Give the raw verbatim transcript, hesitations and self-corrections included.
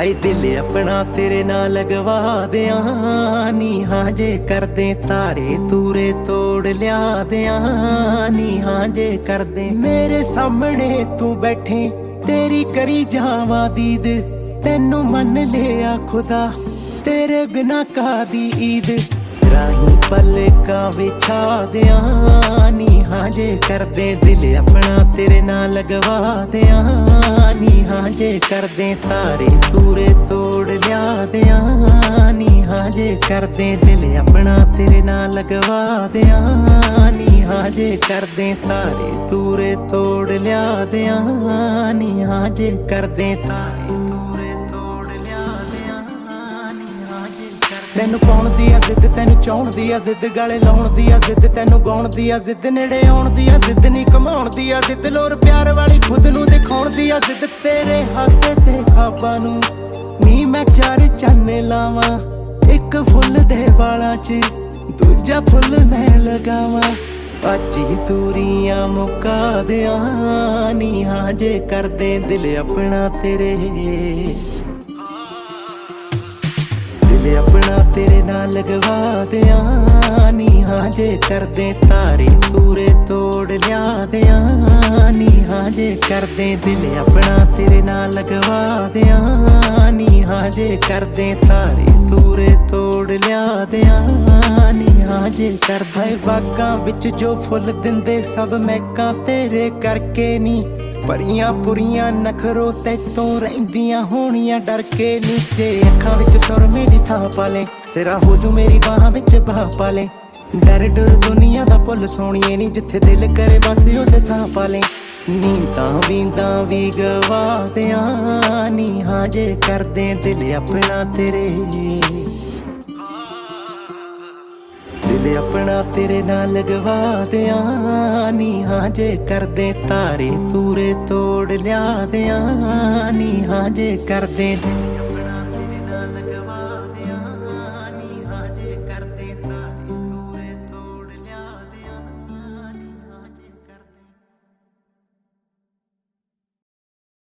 ਹਾਏ दिल अपना तेरे नाल लगवा दियां नी, हाँ जे कर दे तारे तूरे तोड़ लिया दियां नी, हाँ जे कर दे मेरे सामने तू बैठे तेरी करी जावा दीद, तेनू मन लिया खुदा तेरे बिना कादी ईद, राही पलकां विछा दियां नी, हाँ जे कर दे दिल अपना तेरे नाल लगवा दियां नी, हाँ जे कर दे तारे तूरे तोड़ लिया दियां नी, हाँ जे कर दे दिल अपना तेरे नाल लगवा दियां नी, हाँ जे कर दे तारे तूरे तोड़ लिया दियां नी, हाँ जे कर दे तारे तूरे तोड़ लिया दियां नी, हाँ जे कर दे तैनू पाउण दी आ जिद, तैनू चाउण दी आ जिद, गले लाउण दी आ जिद, तैनू गाउण दी आ जिद, नेड़े आउण दी आ जिद, नी कमाउण दी आ जिद, लोर प्यार वाली खुद नू दिखाउण दी आ जिद, तेरे हासे ते ख्वाबां नू नी मैं चार चन्ने लावां, एक फुੱਲ दे वालां च दूजा फुੱਲ मैं लगावां, अज ही दूरियां मुका दियां नी, हाँ जे कर दे दिल अपना तेरे दिल अपना तेरे नाल लगवा दियां नी, हाँ जे कर दे तारे तूरे तोड़ लिया दियां नी, हाँ जे कर दे दिल अपना तेरे नाल लगवा दियां नी, हाँ जे कर दे तारे तूरे तोड़ लिया दियां नी, हाँ जे कर दे बागां विच जो फुੱਲ दिंदे सब महकां तेरे करके नी, परियां पुरियां नखरो तैतों रहिंदियां होणियां डर के नी, जे अखां विच सुर मेरी थां पाले सिरा हो जू मेरी बाहां विच बाह पाले, डर डर दुनिया दा भुल सोणीए नी, जिथे दिल करे बस उसे थां पाले, नींदां वींदां वी गवा दियां नी, हाँ जे कर दे दिल अपना तेरे दिल अपना तेरे नाल लगवा दियां नी, हाँ जे कर दे तारे तूरे तोड़ लिया दियां नी, हाँ जे कर दे दिल अपना तेरे नाल लगवा दियां।